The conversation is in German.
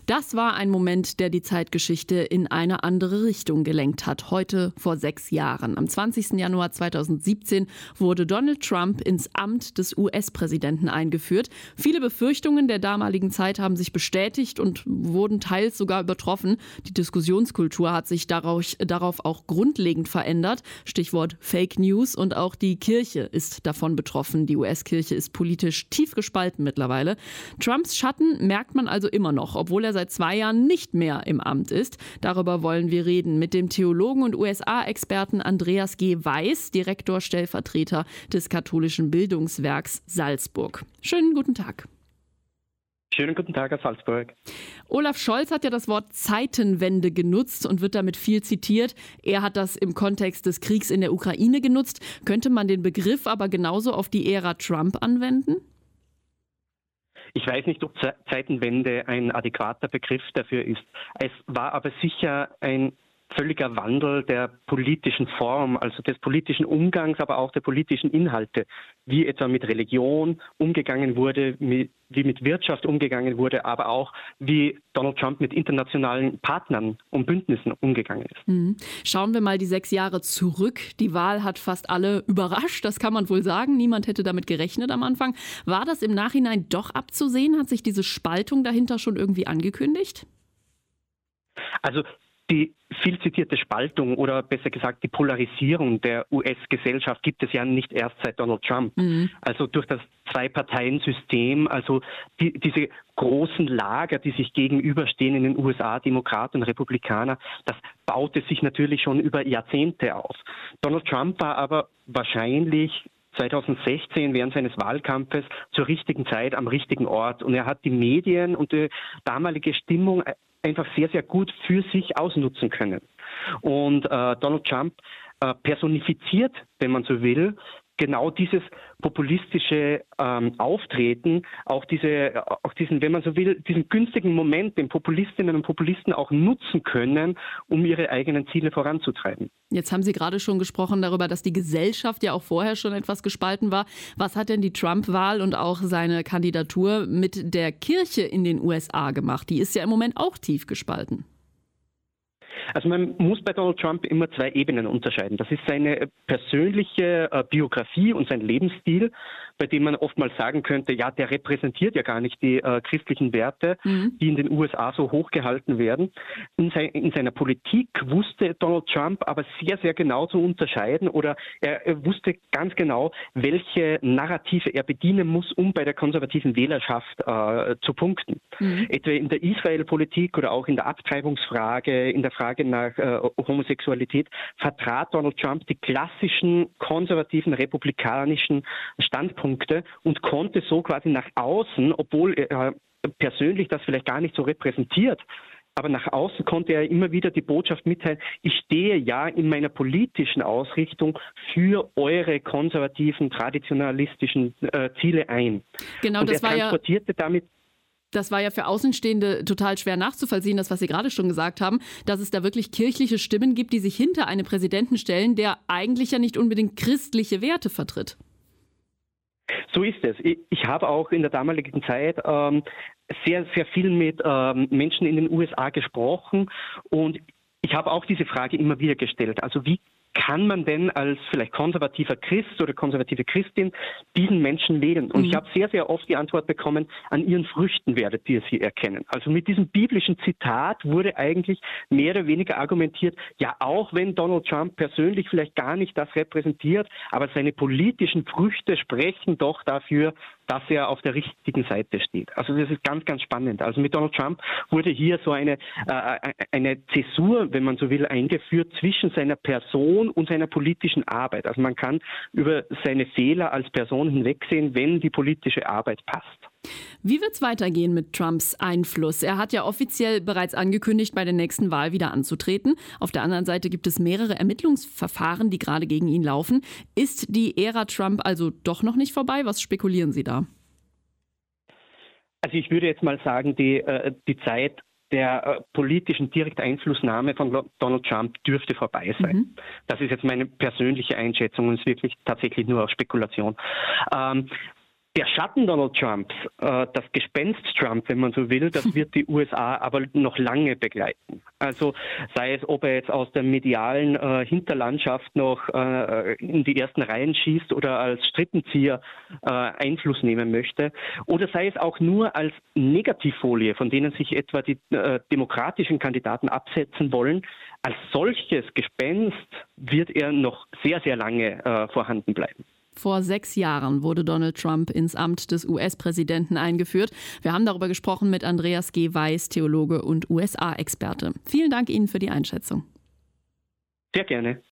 Das war ein Moment, der die Zeitgeschichte in eine andere Richtung gelenkt hat. Heute vor 6 Jahren. Am 20. Januar 2017 wurde Donald Trump ins Amt des US-Präsidenten eingeführt. Viele Befürchtungen der damaligen Zeit haben sich bestätigt und wurden teils sogar übertroffen. Die Diskussionskultur hat sich darauf auch grundlegend verändert. Stichwort Fake News, und auch die Kirche ist davon betroffen. Die US-Kirche ist politisch tief gespalten mittlerweile. Trumps Schatten merkt man also immer noch, obwohl er seit 2 Jahren nicht mehr im Amt ist. Darüber wollen wir reden mit dem Theologen und USA-Experten Andreas G. Weiß, Direktor Stellvertreter des katholischen Bildungswerks Salzburg. Schönen guten Tag. Schönen guten Tag aus Salzburg. Olaf Scholz hat ja das Wort Zeitenwende genutzt und wird damit viel zitiert. Er hat das im Kontext des Kriegs in der Ukraine genutzt. Könnte man den Begriff aber genauso auf die Ära Trump anwenden? Ich weiß nicht, ob Zeitenwende ein adäquater Begriff dafür ist. Es war aber sicher ein völliger Wandel der politischen Form, also des politischen Umgangs, aber auch der politischen Inhalte, wie etwa mit Religion umgegangen wurde, wie mit Wirtschaft umgegangen wurde, aber auch wie Donald Trump mit internationalen Partnern und Bündnissen umgegangen ist. Schauen wir mal die 6 Jahre zurück. Die Wahl hat fast alle überrascht, das kann man wohl sagen. Niemand hätte damit gerechnet am Anfang. War das im Nachhinein doch abzusehen? Hat sich diese Spaltung dahinter schon irgendwie angekündigt? Also die viel zitierte Spaltung oder besser gesagt die Polarisierung der US-Gesellschaft gibt es ja nicht erst seit Donald Trump. Also durch das Zwei-Parteien-System, also diese großen Lager, die sich gegenüberstehen in den USA, Demokraten und Republikaner, das baute sich natürlich schon über Jahrzehnte auf. Donald Trump war aber wahrscheinlich 2016 während seines Wahlkampfes zur richtigen Zeit am richtigen Ort. Und er hat die Medien und die damalige Stimmung einfach sehr, sehr gut für sich ausnutzen können. Und Donald Trump personifiziert, wenn man so will, genau dieses populistische Auftreten, auch diesen, wenn man so will, diesen günstigen Moment, den Populistinnen und Populisten auch nutzen können, um ihre eigenen Ziele voranzutreiben. Jetzt haben Sie gerade schon gesprochen darüber, dass die Gesellschaft ja auch vorher schon etwas gespalten war. Was hat denn die Trump-Wahl und auch seine Kandidatur mit der Kirche in den USA gemacht? Die ist ja im Moment auch tief gespalten. Also man muss bei Donald Trump immer 2 Ebenen unterscheiden. Das ist seine persönliche Biografie und sein Lebensstil, bei dem man oftmals sagen könnte, ja, der repräsentiert ja gar nicht die christlichen Werte, die in den USA so hochgehalten werden. In seiner Politik wusste Donald Trump aber sehr, sehr genau zu unterscheiden, oder er wusste ganz genau, welche Narrative er bedienen muss, um bei der konservativen Wählerschaft zu punkten. Etwa in der Israel-Politik oder auch in der Abtreibungsfrage, in der Frage nach Homosexualität vertrat Donald Trump die klassischen konservativen republikanischen Standpunkte und konnte so quasi nach außen, obwohl er persönlich das vielleicht gar nicht so repräsentiert, aber nach außen konnte er immer wieder die Botschaft mitteilen, ich stehe ja in meiner politischen Ausrichtung für eure konservativen, traditionalistischen Ziele ein. Genau, und das er transportierte damit. Das war ja für Außenstehende total schwer nachzuvollziehen, das, was Sie gerade schon gesagt haben, dass es da wirklich kirchliche Stimmen gibt, die sich hinter einen Präsidenten stellen, der eigentlich ja nicht unbedingt christliche Werte vertritt. So ist es. Ich habe auch in der damaligen Zeit sehr, sehr viel mit Menschen in den USA gesprochen, und ich habe auch diese Frage immer wieder gestellt. Also wie kann man denn als vielleicht konservativer Christ oder konservative Christin diesen Menschen wählen? Und ich habe sehr, sehr oft die Antwort bekommen, an ihren Früchten werdet ihr sie erkennen. Also mit diesem biblischen Zitat wurde eigentlich mehr oder weniger argumentiert, ja, auch wenn Donald Trump persönlich vielleicht gar nicht das repräsentiert, aber seine politischen Früchte sprechen doch dafür, dass er auf der richtigen Seite steht. Also das ist ganz, ganz spannend. Also mit Donald Trump wurde hier so eine Zäsur, wenn man so will, eingeführt zwischen seiner Person und seiner politischen Arbeit. Also man kann über seine Fehler als Person hinwegsehen, wenn die politische Arbeit passt. Wie wird es weitergehen mit Trumps Einfluss? Er hat ja offiziell bereits angekündigt, bei der nächsten Wahl wieder anzutreten. Auf der anderen Seite gibt es mehrere Ermittlungsverfahren, die gerade gegen ihn laufen. Ist die Ära Trump also doch noch nicht vorbei? Was spekulieren Sie da? Also ich würde jetzt mal sagen, die Zeit der politischen Direkteinflussnahme von Donald Trump dürfte vorbei sein. Das ist jetzt meine persönliche Einschätzung und ist wirklich tatsächlich nur auf Spekulation. Der Schatten Donald Trumps, das Gespenst Trump, wenn man so will, das wird die USA aber noch lange begleiten. Also sei es, ob er jetzt aus der medialen Hinterlandschaft noch in die ersten Reihen schießt oder als Strippenzieher Einfluss nehmen möchte, oder sei es auch nur als Negativfolie, von denen sich etwa die demokratischen Kandidaten absetzen wollen. Als solches Gespenst wird er noch sehr, sehr lange vorhanden bleiben. Vor 6 Jahren wurde Donald Trump ins Amt des US-Präsidenten eingeführt. Wir haben darüber gesprochen mit Andreas G. Weiß, Theologe und USA-Experte. Vielen Dank Ihnen für die Einschätzung. Sehr gerne.